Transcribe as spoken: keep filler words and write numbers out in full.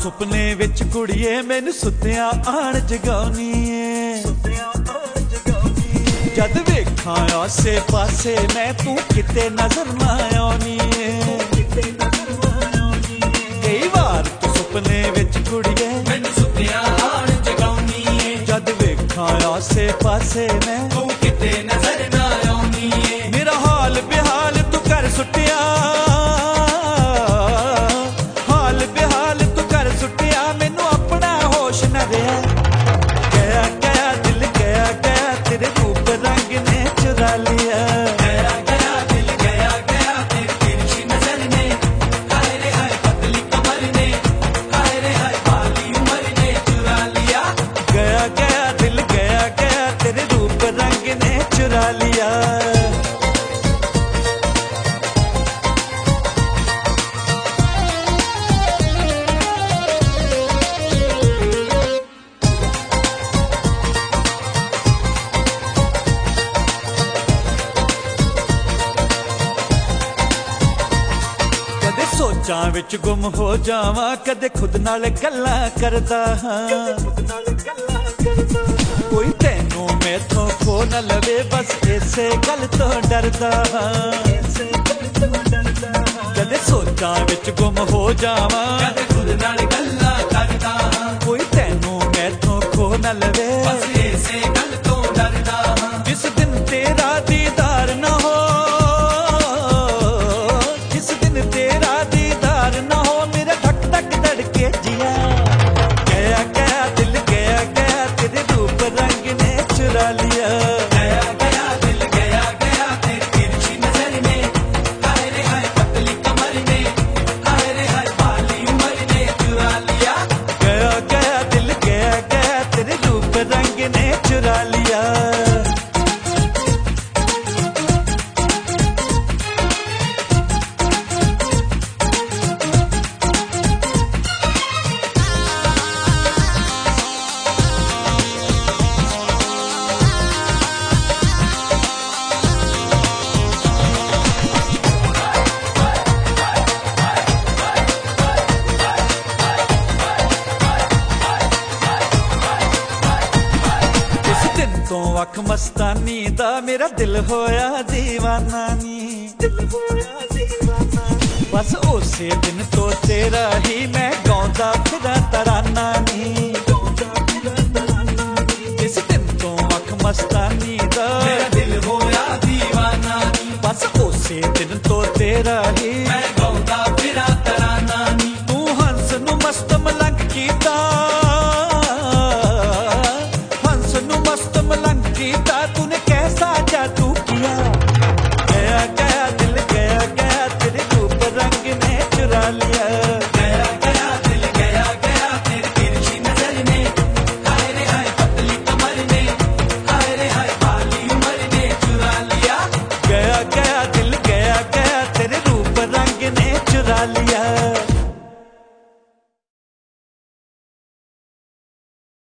सुपने विच कुड़िए मैनू सुत्तिया आण जगाउनी है। जद वेखां आसे पासे मैं तू किते नजर ना आउनी है। कई बार तू सुपने विच कुड़िए मैनू सुत्तिया आण जगाउनी है। जद वेखां आसे पासे मैं तू किते नजर ना आउनी है। मेरा हाल बेहाल तू कर सुटिया, हाल बेहाल तू कर सुटिया, मैनू अपना होश न रहा। गया गया दिल गया गया तेरे रूप रंग ने चुरा लिया। गया गया दिल गया गया तेरी तिरछी नजर ने, हाय रे हाय पतली कमर ने, हाय रे हाय बाली उमर ने चुरा लिया। गया गया दिल गया गया तेरे रूप रंग ने चुरा लिया। सोचां विच गुम हो जावां, कदे खुद नाल गल्लां करदा हां। कोई तैनू मैथों खो न लवे, बस इसे गल तो डरदा हां। कदे सोचां विच गुम हो जावां, कदे खुद नाल गल्लां करदा हां। कोई तैनू मैथों खो न लवे, बस इसे गल तो डरदा हां। जिस दिन तेरा दीदार न हो, जिस दिन तेरा दीदार न हो, मेरा धक धक धड़के जिया। गया गया दिल गया गया तेरे रूप रंग ने चुरा लिया। गया गया दिल गया गया तेरी तिरछी नजर ने, हाय रे हाय पतली कमर ने, हाय रे हाय बाली उमर ने चुरा लिया। गया गया दिल गया गया तेरे रूप रंग ने चुरा लिया। तो अख मस्तानी दा मेरा दिल होया दीवाना नी। बस उसे दिन तो तेरे